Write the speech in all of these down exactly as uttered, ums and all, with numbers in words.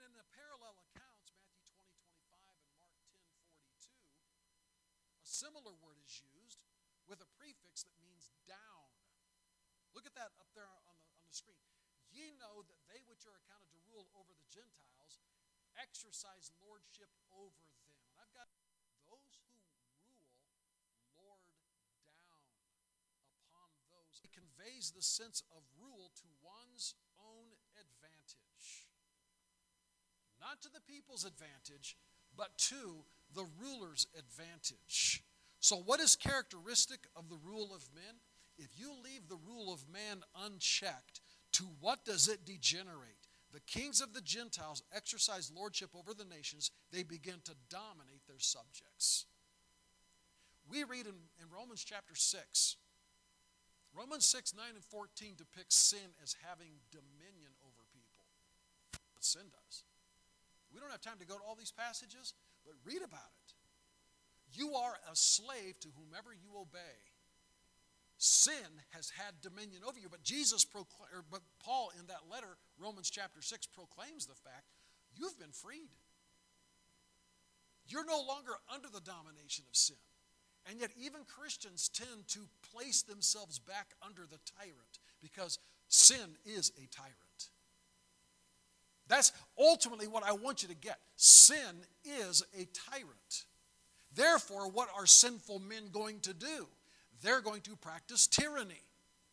in the parallel accounts, Matthew twenty, twenty-five and Mark ten, forty-two, a similar word is used with a prefix that means down. Look at that up there on the, on the screen. Ye know that they which are accounted to rule over the Gentiles exercise lordship over them. And I've got those who rule lord down upon those. It conveys the sense of rule to one's own advantage. Not to the people's advantage, but to the ruler's advantage. So what is characteristic of the rule of men? If you leave the rule of man unchecked, to what does it degenerate? The kings of the Gentiles exercise lordship over the nations. They begin to dominate their subjects. We read in, in Romans chapter six. Romans six, nine, and fourteen depicts sin as having dominion over people. What sin does. We don't have time to go to all these passages, but read about it. You are a slave to whomever you obey. Sin has had dominion over you, but Jesus, procl- or, but Paul in that letter, Romans chapter six, proclaims the fact you've been freed. You're no longer under the domination of sin. And yet even Christians tend to place themselves back under the tyrant because sin is a tyrant. That's ultimately what I want you to get. Sin is a tyrant. Therefore, what are sinful men going to do? They're going to practice tyranny.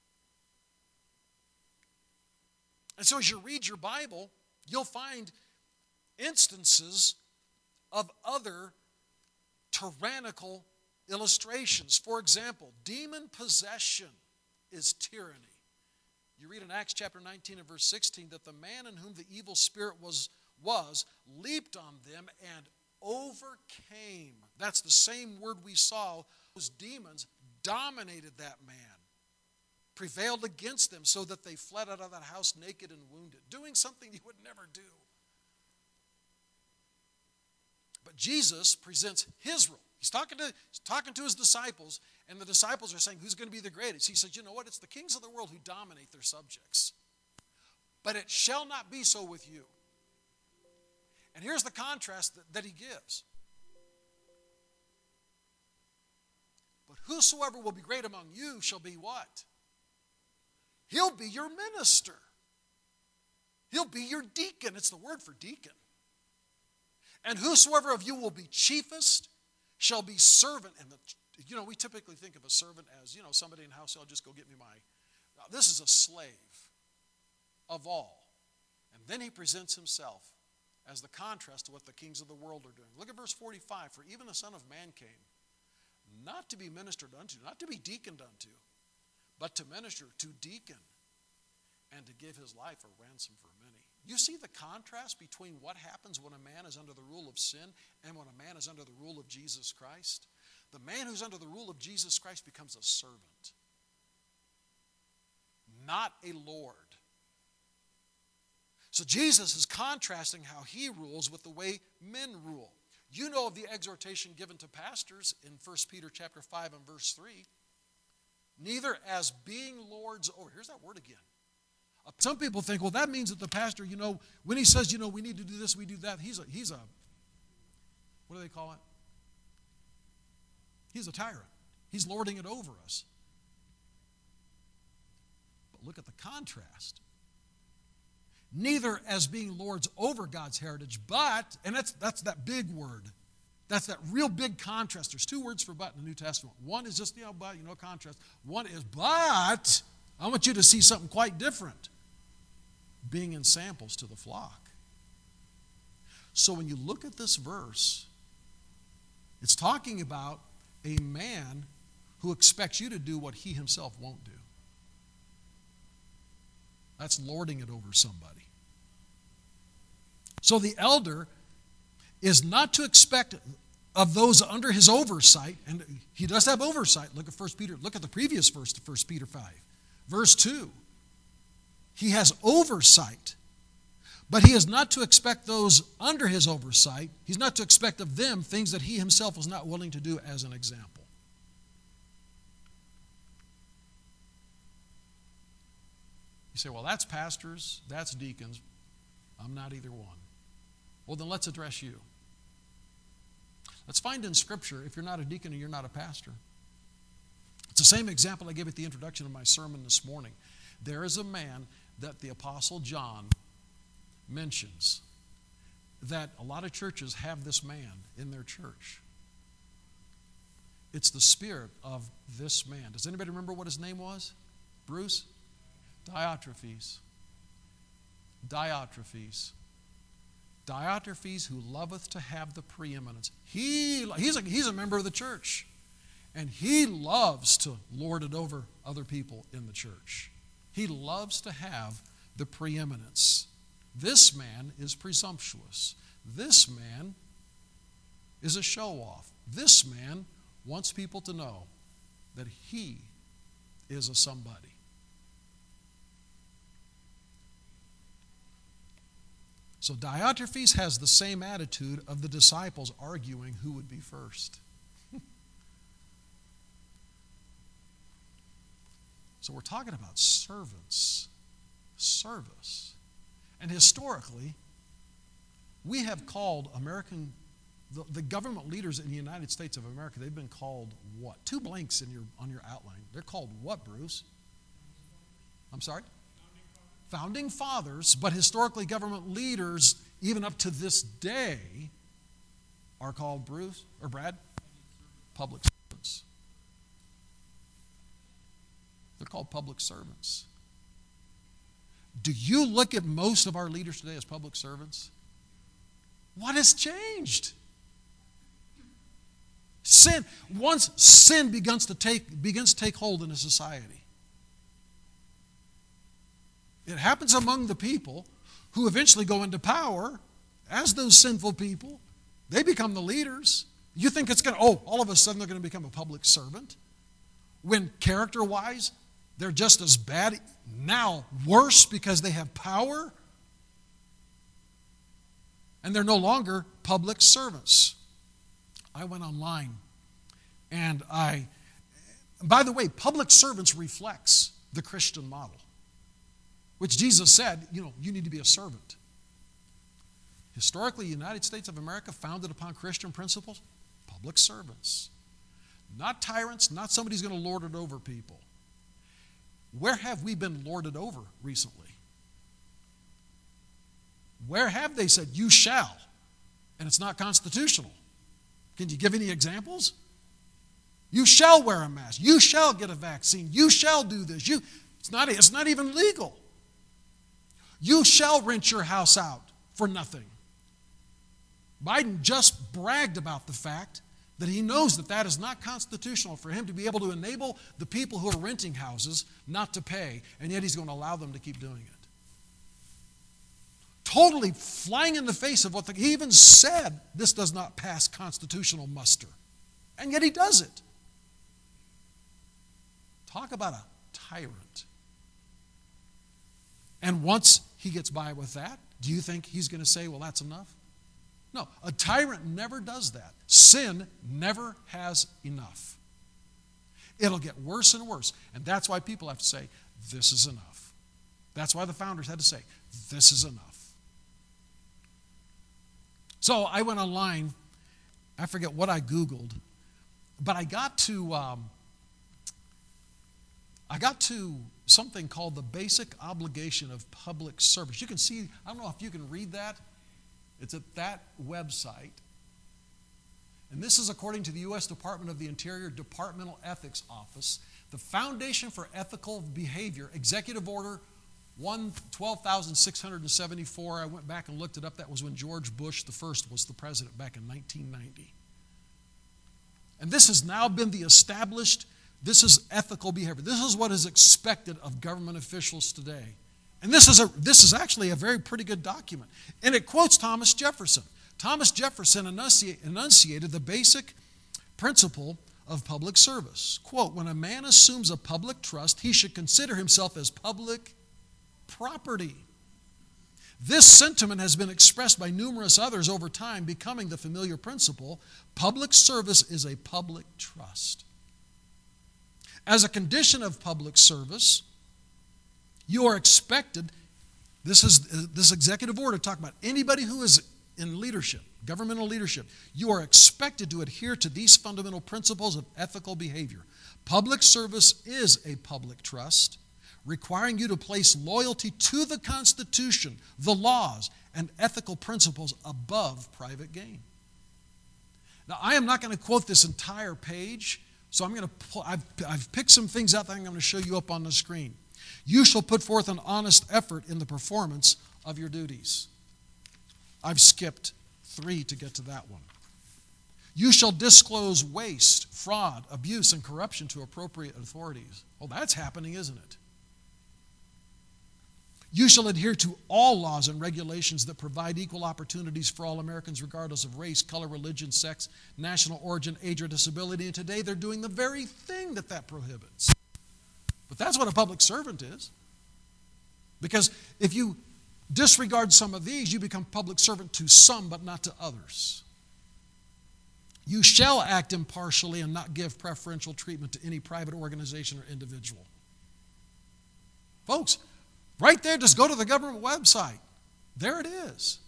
And so as you read your Bible, you'll find instances of other tyrannical illustrations. For example, demon possession is tyranny. You read in Acts chapter nineteen and verse sixteen that the man in whom the evil spirit was, was leaped on them and overcame. That's the same word we saw. Those demons dominated that man, prevailed against them so that they fled out of that house naked and wounded, doing something he would never do. But Jesus presents his rule. He's talking to, he's talking to his disciples, and the disciples are saying, who's going to be the greatest? He says, you know what? It's the kings of the world who dominate their subjects. But it shall not be so with you. And here's the contrast that, that he gives. But whosoever will be great among you shall be what? He'll be your minister. He'll be your deacon. It's the word for deacon. And whosoever of you will be chiefest shall be servant. And the, you know, we typically think of a servant as, you know, somebody in the house, I'll just go get me my. Now, this is a slave of all. And then he presents himself as the contrast to what the kings of the world are doing. Look at verse forty-five. For even the Son of Man came, not to be ministered unto, not to be deaconed unto, but to minister, to deacon, and to give his life a ransom for many. You see the contrast between what happens when a man is under the rule of sin and when a man is under the rule of Jesus Christ? The man who's under the rule of Jesus Christ becomes a servant, not a lord. So Jesus is contrasting how he rules with the way men rule. You know of the exhortation given to pastors in First Peter chapter five and verse three. Neither as being lords over. Here's that word again. Some people think, well, that means that the pastor, you know, when he says, you know, we need to do this, we do that, he's a, he's a, what do they call it? He's a tyrant. He's lording it over us. But look at the contrast. Neither as being lords over God's heritage, but, and that's, that's that big word. That's that real big contrast. There's two words for but in the New Testament. One is just, you know, but, you know, contrast. One is, but, I want you to see something quite different. Being in samples to the flock. So when you look at this verse, it's talking about a man who expects you to do what he himself won't do. That's lording it over somebody. So the elder is not to expect of those under his oversight, and he does have oversight. Look at First Peter, look at the previous verse to First Peter five. Verse two. He has oversight, but he is not to expect those under his oversight, he's not to expect of them things that he himself was not willing to do as an example. You say, well, that's pastors, that's deacons. I'm not either one. Well, then let's address you. Let's find in Scripture, if you're not a deacon or you're not a pastor. It's the same example I gave at the introduction of my sermon this morning. There is a man that the Apostle John mentions that a lot of churches have this man in their church. It's the spirit of this man. Does anybody remember what his name was? Bruce? Diotrephes. Diotrephes. Diotrephes, who loveth to have the preeminence. He, he's, a, he's a member of the church. And he loves to lord it over other people in the church. He loves to have the preeminence. This man is presumptuous. This man is a show-off. This man wants people to know that he is a somebody. So Diotrephes has the same attitude of the disciples arguing who would be first. So we're talking about servants, service. And historically, we have called American, the, the government leaders in the United States of America, they've been called what? Two blanks in your, on your outline. They're called what, Bruce? I'm sorry? Founding fathers, but historically government leaders, even up to this day, are called, Bruce, or Brad? Public servants. They're called public servants. Do you look at most of our leaders today as public servants? What has changed? Sin, once sin begins to take, begins to take hold in a society, it happens among the people who eventually go into power as those sinful people. They become the leaders. You think it's going to, oh, all of a sudden they're going to become a public servant? When character-wise, they're just as bad, now worse because they have power? And they're no longer public servants. I went online and I, by the way, public servants reflects the Christian model, which Jesus said, you know, you need to be a servant. Historically, the United States of America, founded upon Christian principles, public servants. Not tyrants, not somebody who's going to lord it over people. Where have we been lorded over recently? Where have they said, you shall, and it's not constitutional? Can you give any examples? You shall wear a mask. You shall get a vaccine. You shall do this. You, it's not, it's not even legal. You shall rent your house out for nothing. Biden just bragged about the fact that he knows that that is not constitutional for him to be able to enable the people who are renting houses not to pay, and yet he's going to allow them to keep doing it. Totally flying in the face of what the, he even said, this does not pass constitutional muster. And yet he does it. Talk about a tyrant. And once he gets by with that, do you think he's going to say, well, that's enough? No, a tyrant never does that. Sin never has enough. It'll get worse and worse. And that's why people have to say, this is enough. That's why the founders had to say, this is enough. So I went online, I forget what I Googled, but I got to, um, I got to something called the basic obligation of public service. You can see, I don't know if you can read that. It's at that website. And this is according to the U S Department of the Interior Departmental Ethics Office. The Foundation for Ethical Behavior, Executive Order twelve thousand six hundred seventy-four. I went back and looked it up. That was when George Bush the first was the president back in nineteen ninety. And this has now been the established, this is ethical behavior. This is what is expected of government officials today. And this is, a, this is actually a very pretty good document. And it quotes Thomas Jefferson. Thomas Jefferson enunciate, enunciated the basic principle of public service. Quote, when a man assumes a public trust, he should consider himself as public property. This sentiment has been expressed by numerous others over time, becoming the familiar principle. Public service is a public trust. As a condition of public service, you are expected, this is this executive order talking about anybody who is in leadership, governmental leadership, you are expected to adhere to these fundamental principles of ethical behavior. Public service is a public trust, requiring you to place loyalty to the Constitution, the laws, and ethical principles above private gain. Now, I am not going to quote this entire page, so I'm going to pull, I've, I've picked some things out that I'm going to show you up on the screen. You shall put forth an honest effort in the performance of your duties. I've skipped three to get to that one. You shall disclose waste, fraud, abuse, and corruption to appropriate authorities. Well, that's happening, isn't it? You shall adhere to all laws and regulations that provide equal opportunities for all Americans, regardless of race, color, religion, sex, national origin, age, or disability. And today they're doing the very thing that that prohibits. But that's what a public servant is. Because if you disregard some of these, you become public servant to some, but not to others. You shall act impartially and not give preferential treatment to any private organization or individual. Folks, right there, just go to the government website. There it is.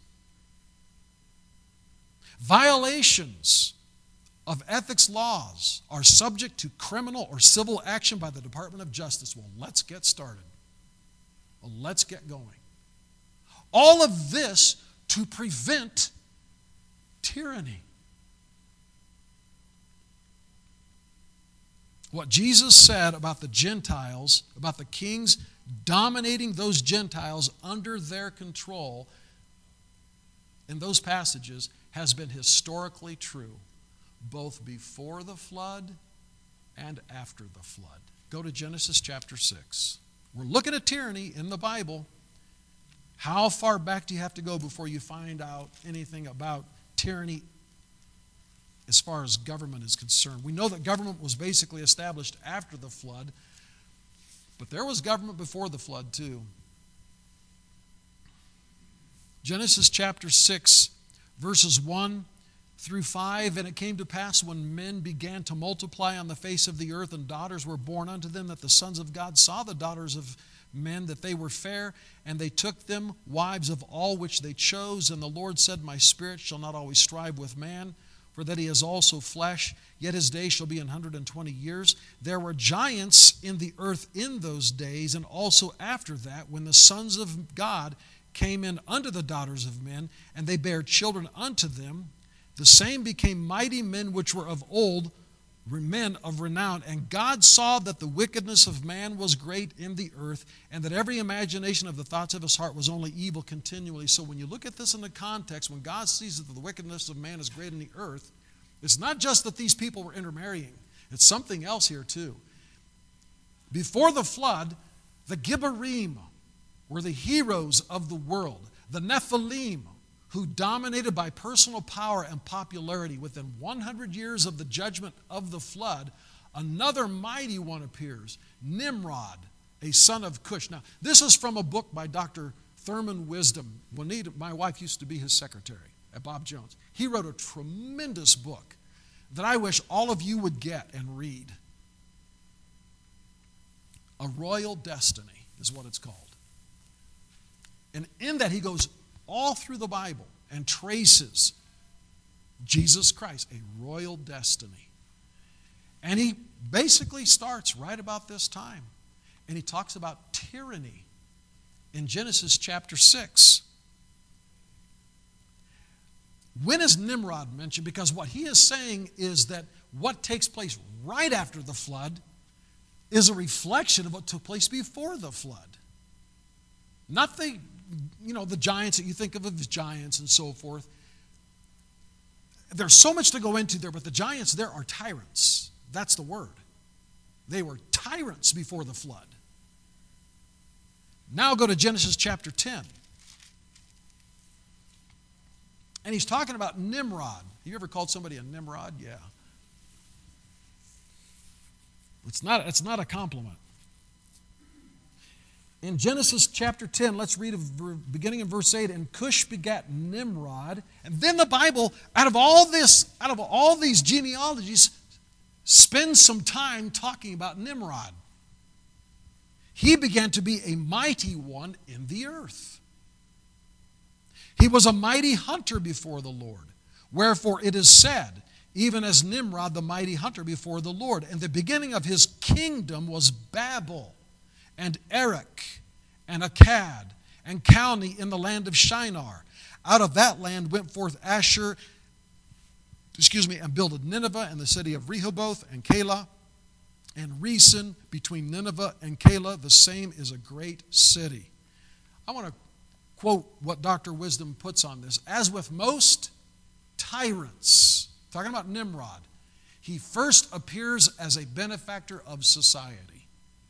Violations of ethics laws are subject to criminal or civil action by the Department of Justice. Well, let's get started. Well, let's get going. All of this to prevent tyranny. What Jesus said about the Gentiles, about the kings dominating those Gentiles under their control in those passages has been historically true, both before the flood and after the flood. Go to Genesis chapter six. We're looking at tyranny in the Bible. How far back do you have to go before you find out anything about tyranny as far as government is concerned? We know that government was basically established after the flood, but there was government before the flood too. Genesis chapter six, verses one through five, and it came to pass when men began to multiply on the face of the earth, and daughters were born unto them, that the sons of God saw the daughters of men, that they were fair, and they took them wives of all which they chose. And the Lord said, My spirit shall not always strive with man, for that he is also flesh, yet his days shall be an hundred and twenty years. There were giants in the earth in those days, and also after that, when the sons of God came in unto the daughters of men, and they bare children unto them. The same became mighty men which were of old, men of renown. And God saw that the wickedness of man was great in the earth, and that every imagination of the thoughts of his heart was only evil continually. So when you look at this in the context, when God sees that the wickedness of man is great in the earth, it's not just that these people were intermarrying. It's something else here too. Before the flood, the Gibborim were the heroes of the world. The Nephilim, who dominated by personal power and popularity. Within one hundred years of the judgment of the flood, another mighty one appears, Nimrod, a son of Cush. Now, this is from a book by Doctor Thurman Wisdom. Juanita, my wife, used to be his secretary at Bob Jones. He wrote a tremendous book that I wish all of you would get and read. A Royal Destiny is what it's called. And in that he goes all through the Bible and traces Jesus Christ, a royal destiny. And he basically starts right about this time. And he talks about tyranny in Genesis chapter six. When is Nimrod mentioned? Because what he is saying is that what takes place right after the flood is a reflection of what took place before the flood. Not the you know, the giants that you think of as giants and so forth. There's so much to go into there, but the giants there are tyrants. That's the word. They were tyrants before the flood. Now go to Genesis chapter ten. And he's talking about Nimrod. Have you ever called somebody a Nimrod? Yeah. It's not, it's not a compliment. In Genesis chapter ten, let's read beginning in verse eight. And Cush begat Nimrod. And then the Bible, out of all this, out of all these genealogies, spends some time talking about Nimrod. He began to be a mighty one in the earth. He was a mighty hunter before the Lord. Wherefore it is said, even as Nimrod, the mighty hunter before the Lord. And the beginning of his kingdom was Babel, and Erech, and Akkad, and Calneh in the land of Shinar. Out of that land went forth Asher, excuse me, and builded Nineveh and the city of Rehoboth and Calah, and Resen between Nineveh and Calah. The same is a great city. I want to quote what Doctor Wisdom puts on this. As with most tyrants, talking about Nimrod, he first appears as a benefactor of society.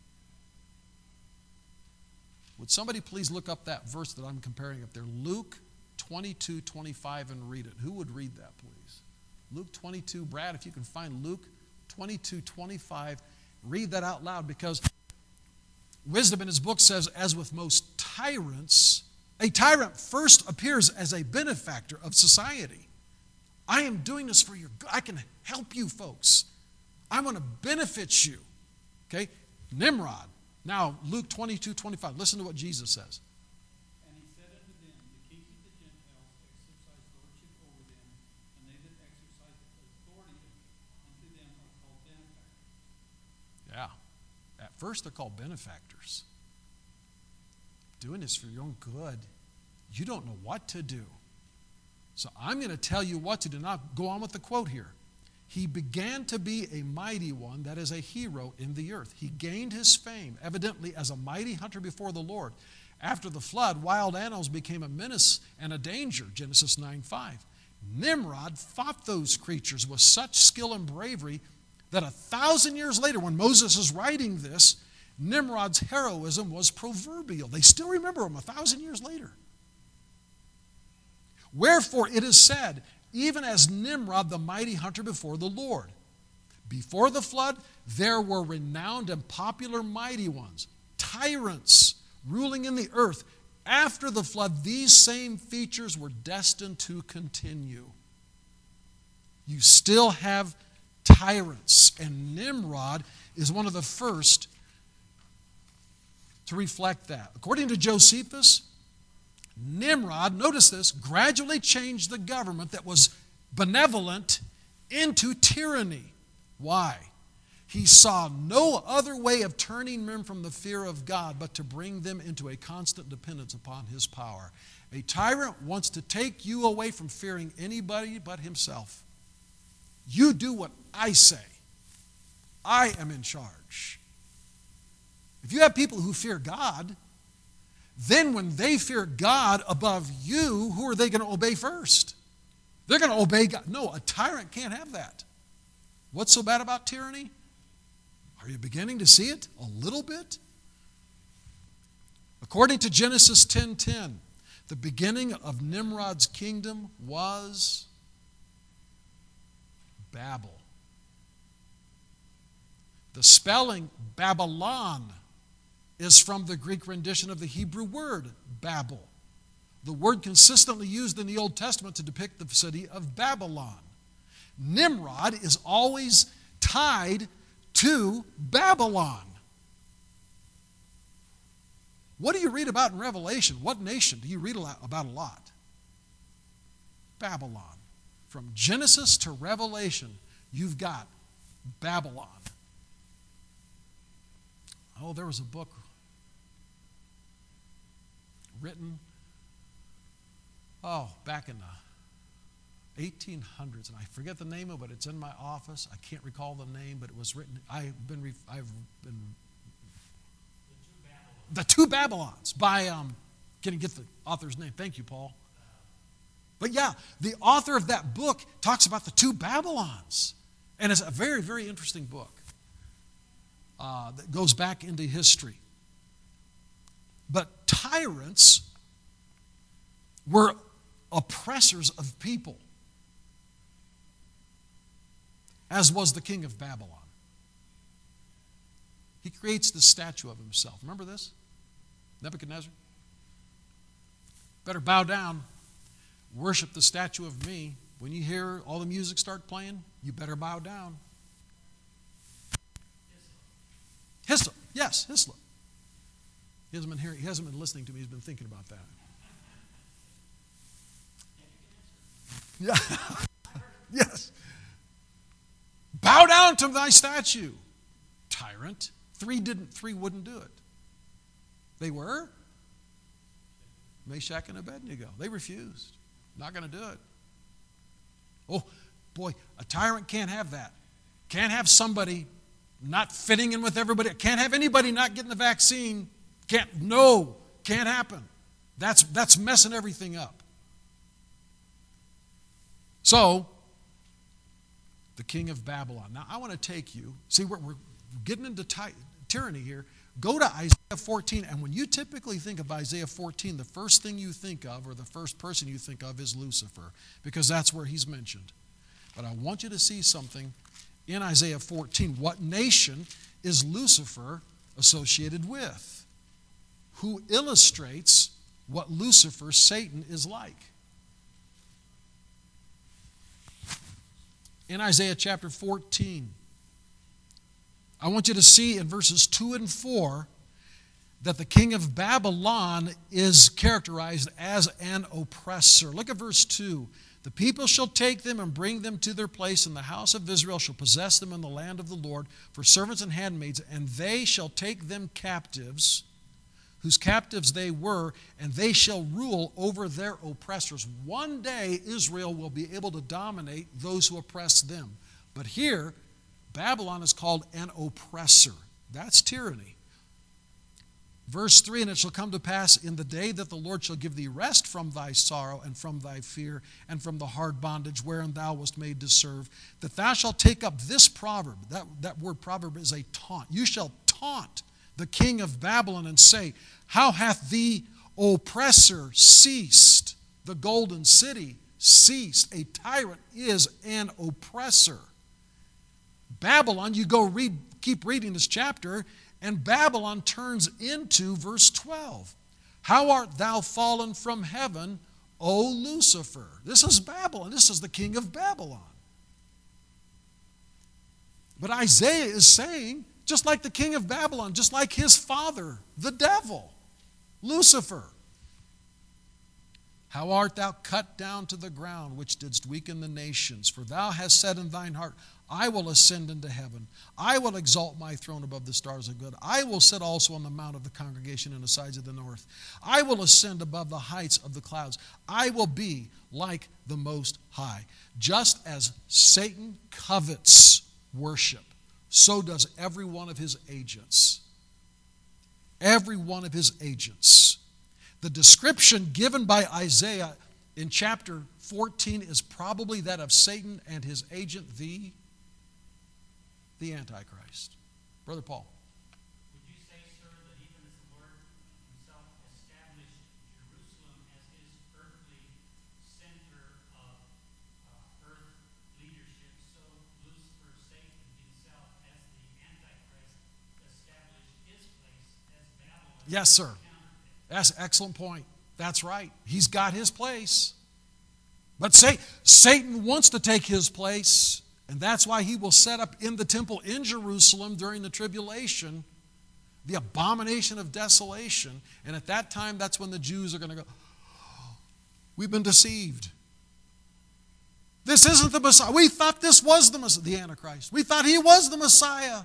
Would somebody please look up that verse that I'm comparing up there? Luke twenty-two twenty-five and read it. Who would read that, please? Luke twenty-two. Brad, if you can find Luke twenty-two twenty-five, read that out loud, because Wisdom in his book says, as with most tyrants, a tyrant first appears as a benefactor of society. I am doing this for your good. I can help you folks. I want to benefit you. Okay? Nimrod. Now, Luke twenty-two twenty-five. Listen to what Jesus says. And he said unto them, the kings of the Gentiles exercise lordship over them, and they that exercise authority unto them are called benefactors. Yeah. At first they're called benefactors. Doing this for your own good. You don't know what to do. So I'm going to tell you what to do. Now go on with the quote here. He began to be a mighty one, that is a hero in the earth. He gained his fame, evidently as a mighty hunter before the Lord. After the flood, wild animals became a menace and a danger, Genesis nine five. Nimrod fought those creatures with such skill and bravery that a thousand years later, when Moses is writing this, Nimrod's heroism was proverbial. They still remember him a thousand years later. Wherefore it is said, even as Nimrod, the mighty hunter before the Lord. Before the flood, there were renowned and popular mighty ones, tyrants ruling in the earth. After the flood, these same features were destined to continue. You still have tyrants, and Nimrod is one of the first to reflect that. According to Josephus, Nimrod, notice this, gradually changed the government that was benevolent into tyranny. Why? He saw no other way of turning men from the fear of God but to bring them into a constant dependence upon his power. A tyrant wants to take you away from fearing anybody but himself. You do what I say. I am in charge. If you have people who fear God, then when they fear God above you, who are they going to obey first? They're going to obey God. No, a tyrant can't have that. What's so bad about tyranny? Are you beginning to see it a little bit? According to Genesis ten ten, the beginning of Nimrod's kingdom was Babel. The spelling Babylon is from the Greek rendition of the Hebrew word Babel, the word consistently used in the Old Testament to depict the city of Babylon. Nimrod is always tied to Babylon. What do you read about in Revelation? What nation do you read about a lot? Babylon. From Genesis to Revelation, you've got Babylon. Oh, there was a book written, oh, back in the eighteen hundreds, and I forget the name of it. It's in my office. I can't recall the name, but it was written. I've been, I've been. The Two Babylons by, um, can you get the author's name? Thank you, Paul. But yeah, the author of that book talks about the two Babylons, and it's a very, very interesting book uh, that goes back into history. But tyrants were oppressors of people, as was the king of Babylon. He creates this statue of himself. Remember this? Nebuchadnezzar? Better bow down, worship the statue of me. When you hear all the music start playing, you better bow down. Hislop. Yes, Hislop. He hasn't been hearing, he hasn't been listening to me. He's been thinking about that. Yeah. Yes. Bow down to thy statue, tyrant. Three didn't, three wouldn't do it. They were Meshach and Abednego. They refused. Not going to do it. Oh, boy, a tyrant can't have that. Can't have somebody not fitting in with everybody. Can't have anybody not getting the vaccine. Can't, no, can't happen. That's, that's messing everything up. So, the king of Babylon. Now, I want to take you, see, we're, we're getting into ty- tyranny here. Go to Isaiah fourteen, and when you typically think of Isaiah fourteen, the first thing you think of, or the first person you think of, is Lucifer, because that's where he's mentioned. But I want you to see something in Isaiah fourteen. What nation is Lucifer associated with? Who illustrates what Lucifer, Satan, is like? In Isaiah chapter fourteen, I want you to see in verses two and four that the king of Babylon is characterized as an oppressor. Look at verse two. The people shall take them and bring them to their place, and the house of Israel shall possess them in the land of the Lord for servants and handmaids, and they shall take them captives, whose captives they were, and they shall rule over their oppressors. One day Israel will be able to dominate those who oppress them. But here, Babylon is called an oppressor. That's tyranny. Verse three, and it shall come to pass in the day that the Lord shall give thee rest from thy sorrow and from thy fear and from the hard bondage wherein thou wast made to serve, that thou shalt take up this proverb. That, that word proverb is a taunt. You shall taunt the king of Babylon and say, how hath the oppressor ceased? The golden city ceased. A tyrant is an oppressor. Babylon, you go read, keep reading this chapter, and Babylon turns into verse twelve. How art thou fallen from heaven, O Lucifer? This is Babylon. This is the king of Babylon. But Isaiah is saying, just like the king of Babylon, just like his father, the devil, Lucifer. How art thou cut down to the ground, which didst weaken the nations? For thou hast said in thine heart, I will ascend into heaven. I will exalt my throne above the stars of God. I will sit also on the mount of the congregation in the sides of the north. I will ascend above the heights of the clouds. I will be like the Most High. Just as Satan covets worship, so does every one of his agents. Every one of his agents. The description given by Isaiah in chapter fourteen is probably that of Satan and his agent, the, the Antichrist. Brother Paul. Would you say, sir, that even as the Lord himself established Jerusalem as his earthly center of uh, earth leadership, so Lucifer, Satan himself, as the Antichrist, established his place as Babylon? Yes, sir. That's an excellent point. That's right. He's got his place. But say, Satan wants to take his place, and that's why he will set up in the temple in Jerusalem during the tribulation the abomination of desolation. And at that time, that's when the Jews are going to go, oh, we've been deceived. This isn't the Messiah. We thought this was the Messiah, the Antichrist. We thought he was the Messiah.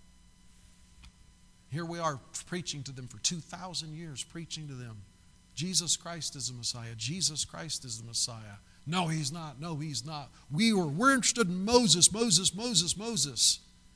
Here we are preaching to them for two thousand years, preaching to them. Jesus Christ is the Messiah. Jesus Christ is the Messiah. No, he's not. No, he's not. We were, we're interested in Moses, Moses, Moses, Moses.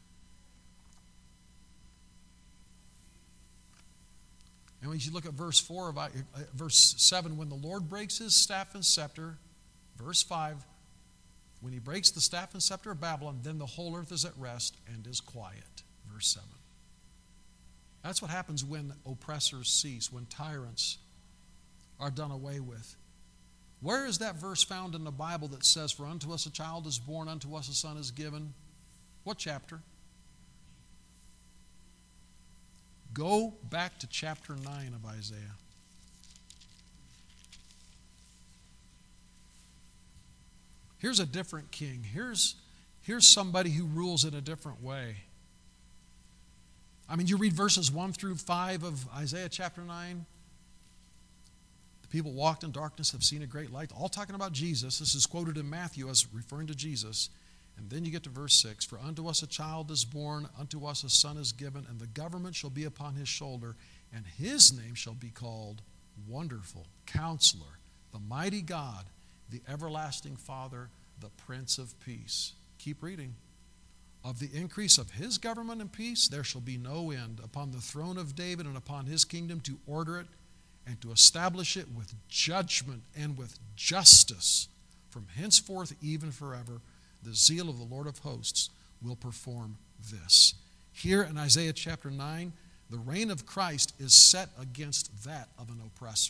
And when you look at verse four of uh, verse seven, when the Lord breaks his staff and scepter, verse five, when he breaks the staff and scepter of Babylon, then the whole earth is at rest and is quiet. Verse seven. That's what happens when oppressors cease, when tyrants are done away with. Where is that verse found in the Bible that says, for unto us a child is born, unto us a son is given? What chapter? Go back to chapter nine of Isaiah. Here's a different king. Here's, here's somebody who rules in a different way. I mean, you read verses one through five of Isaiah chapter nine. The people walked in darkness have seen a great light. All talking about Jesus. This is quoted in Matthew as referring to Jesus. And then you get to verse six. For unto us a child is born, unto us a son is given, and the government shall be upon his shoulder, and his name shall be called Wonderful, Counselor, the Mighty God, the Everlasting Father, the Prince of Peace. Keep reading. Of the increase of his government and peace there shall be no end upon the throne of David and upon his kingdom, to order it and to establish it with judgment and with justice from henceforth even forever. The zeal of the Lord of hosts will perform this. Here in Isaiah chapter nine, the reign of Christ is set against that of an oppressor.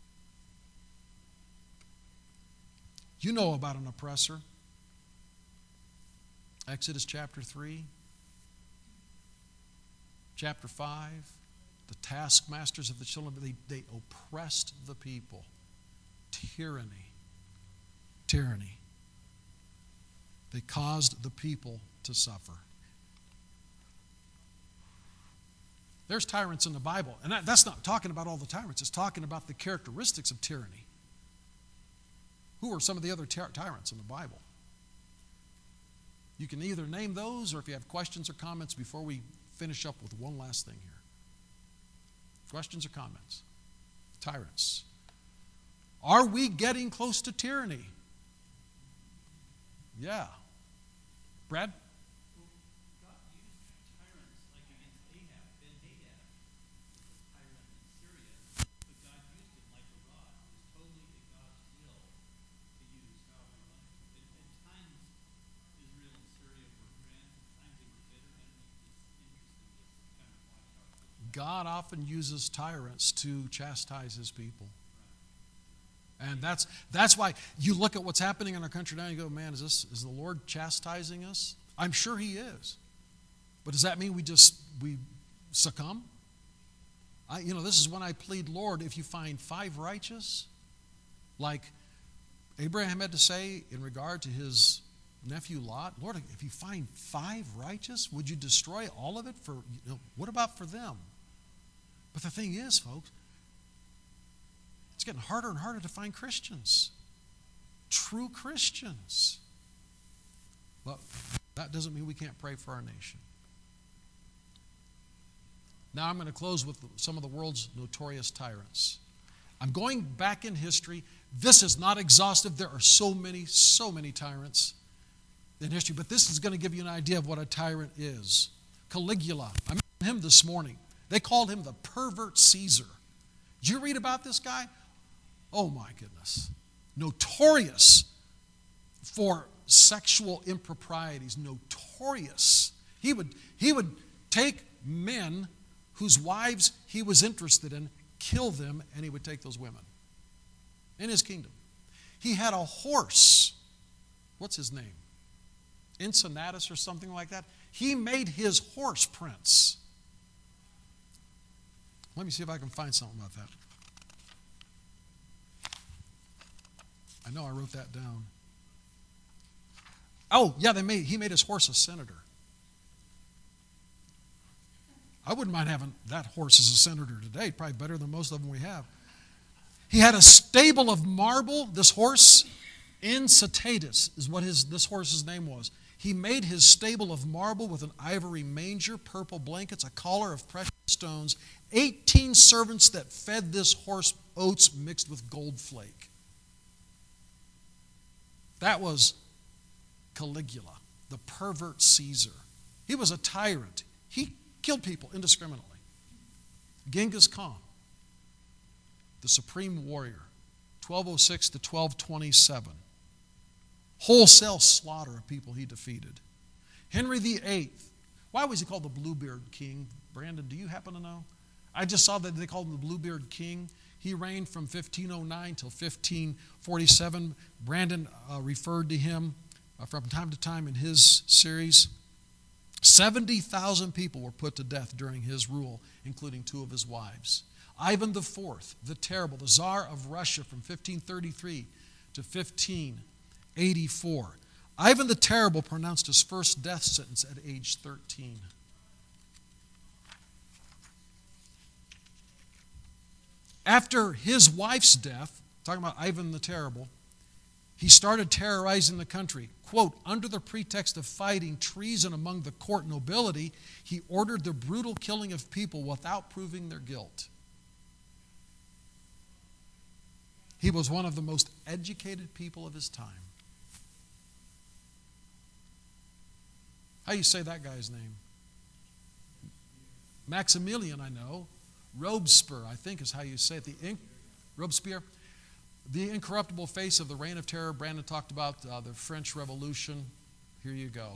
You know about an oppressor. Exodus chapter three, chapter five, the taskmasters of the children, they, they oppressed the people. Tyranny. Tyranny. They caused the people to suffer. There's tyrants in the Bible. And that, that's not talking about all the tyrants. It's talking about the characteristics of tyranny. Who are some of the other ty- tyrants in the Bible? You can either name those, or if you have questions or comments before we finish up with one last thing here. Questions or comments? Tyrants. Are we getting close to tyranny? Yeah. Brad? Well, God used tyrants like against Ahab, Ben-Hadad, was a tyrant in Syria, but God used him like a rod. It was totally at God's will to use however he wanted to. At, at times, Israel and Syria were friends, at times they were bitter enemies. It's interesting to kind of watch how it goes. God often uses tyrants to chastise his people. And that's that's why you look at what's happening in our country now and you go, man, is this is the Lord chastising us? I'm sure he is. But does that mean we just we succumb? I, you know, this is when I plead, Lord, if you find five righteous, like Abraham had to say in regard to his nephew Lot, Lord, if you find five righteous, would you destroy all of it? For you know, what about for them? But the thing is, folks, it's getting harder and harder to find Christians. True Christians. But that doesn't mean we can't pray for our nation. Now I'm going to close with some of the world's notorious tyrants. I'm going back in history. This is not exhaustive. There are so many, so many tyrants in history. But this is going to give you an idea of what a tyrant is. Caligula. I met him this morning. They called him the pervert Caesar. Did you read about this guy? Oh my goodness. Notorious for sexual improprieties. Notorious. He would, he would take men whose wives he was interested in, kill them, and he would take those women in his kingdom. He had a horse. What's his name? Cincinnatus or something like that. He made his horse prince. Let me see if I can find something about that. I know I wrote that down. Oh, yeah, they made, he made his horse a senator. I wouldn't mind having that horse as a senator today. Probably better than most of them we have. He had a stable of marble. This horse, Incitatus, is what his this horse's name was. He made his stable of marble with an ivory manger, purple blankets, a collar of precious stones, eighteen servants that fed this horse oats mixed with gold flake. That was Caligula, the pervert Caesar. He was a tyrant. He killed people indiscriminately. Genghis Khan, the supreme warrior, twelve oh six to twelve twenty-seven. Wholesale slaughter of people he defeated. Henry the eighth. Why was he called the Bluebeard King? Brandon, do you happen to know? I just saw that they called him the Bluebeard King. He reigned from fifteen oh nine till fifteen forty-seven. Brandon uh, referred to him uh, from time to time in his series. seventy thousand people were put to death during his rule, including two of his wives. Ivan the fourth, the Terrible, the Tsar of Russia from fifteen thirty-three to fifteen eighty-four. Ivan the Terrible pronounced his first death sentence at age thirteen. After his wife's death, talking about Ivan the Terrible, he started terrorizing the country. Quote, under the pretext of fighting treason among the court nobility, he ordered the brutal killing of people without proving their guilt. He was one of the most educated people of his time. How do you say that guy's name? Maximilian, I know. Robespierre, I think is how you say it. The inc- Robespierre. The incorruptible face of the reign of terror. Brandon talked about uh, the French Revolution. Here you go.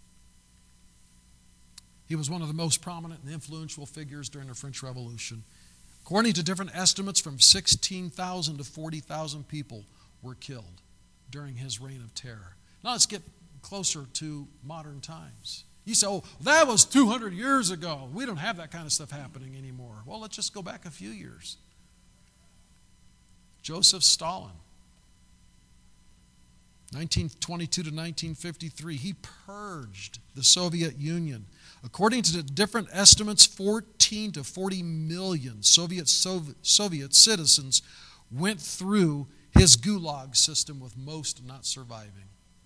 He was one of the most prominent and influential figures during the French Revolution. According to different estimates, from sixteen thousand to forty thousand people were killed during his reign of terror. Now let's get closer to modern times. You say, oh, that was two hundred years ago. We don't have that kind of stuff happening anymore. Well, let's just go back a few years. Joseph Stalin, nineteen twenty-two to nineteen fifty-three, he purged the Soviet Union. According to the different estimates, fourteen to forty million Soviet, Soviet, Soviet citizens went through his gulag system, with most not surviving.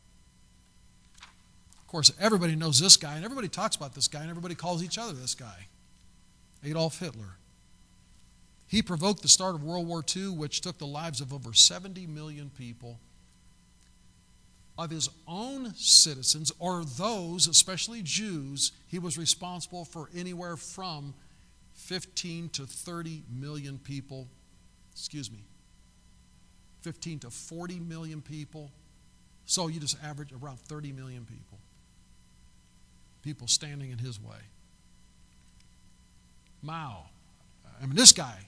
Of course, everybody knows this guy, and everybody talks about this guy, and everybody calls each other this guy, Adolf Hitler. He provoked the start of World War Two, which took the lives of over seventy million people. Of his own citizens, or those, especially Jews, he was responsible for anywhere from fifteen to thirty million people. Excuse me. fifteen to forty million people. So you just average around thirty million people. People standing in his way. Mao. I mean, this guy.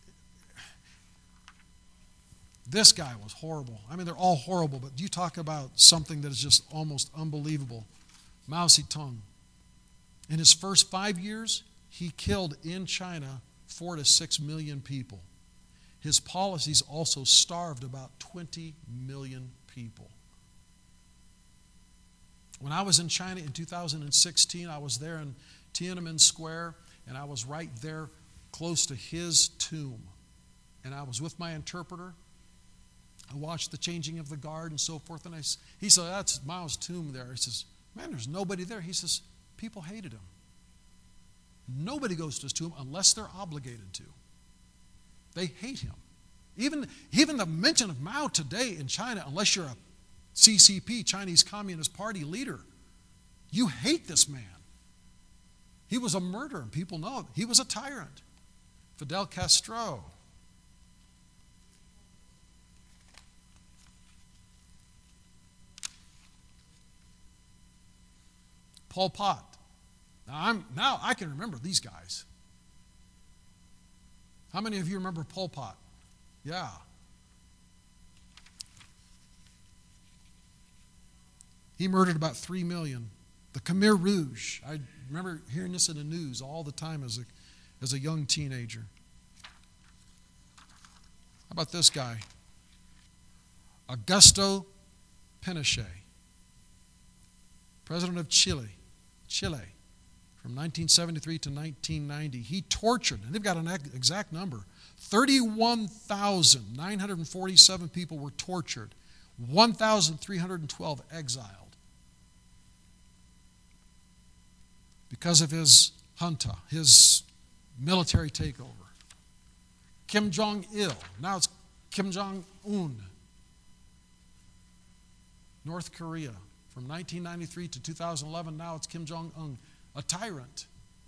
This guy was horrible. I mean, they're all horrible, but you talk about something that is just almost unbelievable. Mao Zedong. In his first five years, he killed in China four to six million people. His policies also starved about twenty million people. When I was in China in two thousand sixteen, I was there in Tiananmen Square, and I was right there close to his tomb. And I was with my interpreter. I watched the changing of the guard and so forth, and I, he said, that's Mao's tomb there. He says, man, there's nobody there. He says, people hated him. Nobody goes to his tomb unless they're obligated to. They hate him. Even, even the mention of Mao today in China, unless you're a C C P, Chinese Communist Party leader, you hate this man. He was a murderer, and people know it. He was a tyrant. Fidel Castro. Pol Pot. Now, I'm, now I can remember these guys. How many of you remember Pol Pot? Yeah. He murdered about three million. The Khmer Rouge. I remember hearing this in the news all the time as a, as a young teenager. How about this guy? Augusto Pinochet, president of Chile. Chile, from nineteen seventy-three to nineteen ninety. He tortured, and they've got an exact number, thirty-one thousand nine hundred forty-seven people were tortured, one thousand three hundred twelve exiled because of his junta, his military takeover. Kim Jong-il, now it's Kim Jong-un, North Korea. From nineteen ninety-three to two thousand eleven, now it's Kim Jong-un, a tyrant.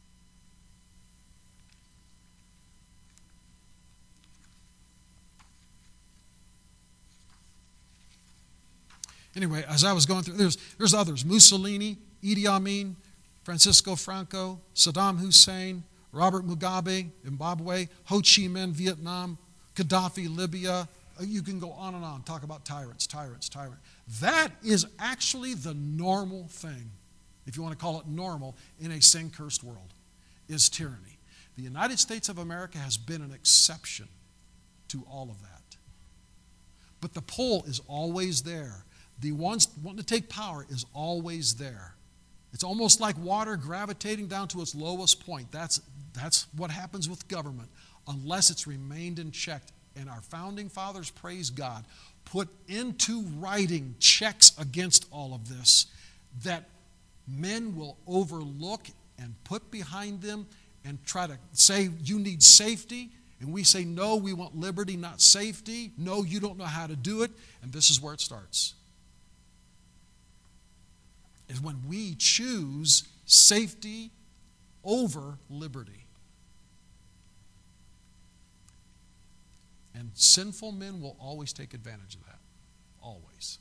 Anyway, as I was going through, there's, there's others. Mussolini, Idi Amin, Francisco Franco, Saddam Hussein, Robert Mugabe, Zimbabwe, Ho Chi Minh, Vietnam, Gaddafi, Libya. You can go on and on, talk about tyrants, tyrants, tyrants. That is actually the normal thing, if you want to call it normal, in a sin-cursed world, is tyranny. The United States of America has been an exception to all of that. But the pull is always there. The ones wanting to take power is always there. It's almost like water gravitating down to its lowest point. That's, that's what happens with government. unless it's remained in check. And our founding fathers, praise God, put into writing checks against all of this that men will overlook and put behind them and try to say, you need safety. And we say, no, we want liberty, not safety. No, you don't know how to do it. And this is where it starts. Is when we choose safety over liberty. And sinful men will always take advantage of that. Always.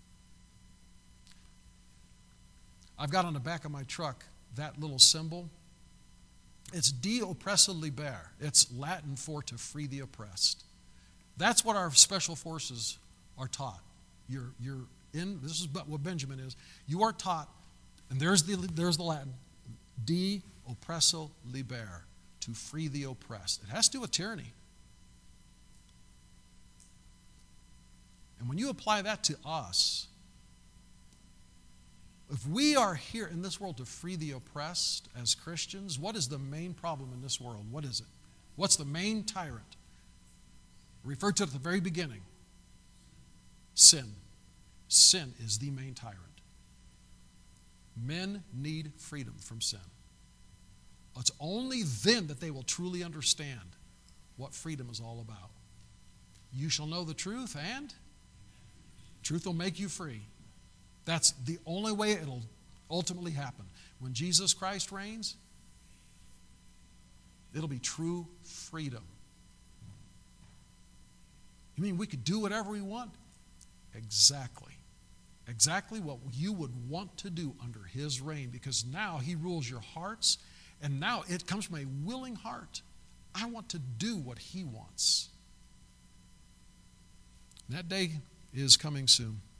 I've got on the back of my truck that little symbol. It's de oppresso liber. It's Latin for to free the oppressed. That's what our special forces are taught. You're, you're in, this is what Benjamin is. You are taught, and there's the, there's the Latin, de oppresso liber, to free the oppressed. It has to do with tyranny. And when you apply that to us, if we are here in this world to free the oppressed as Christians, what is the main problem in this world? What is it? What's the main tyrant? Referred to at the very beginning. Sin. Sin is the main tyrant. Men need freedom from sin. It's only then that they will truly understand what freedom is all about. You shall know the truth, and truth will make you free. That's the only way it'll ultimately happen. When Jesus Christ reigns, it'll be true freedom. You mean we could do whatever we want? Exactly. Exactly what you would want to do under His reign, because now He rules your hearts, and now it comes from a willing heart. I want to do what He wants. That day is coming soon.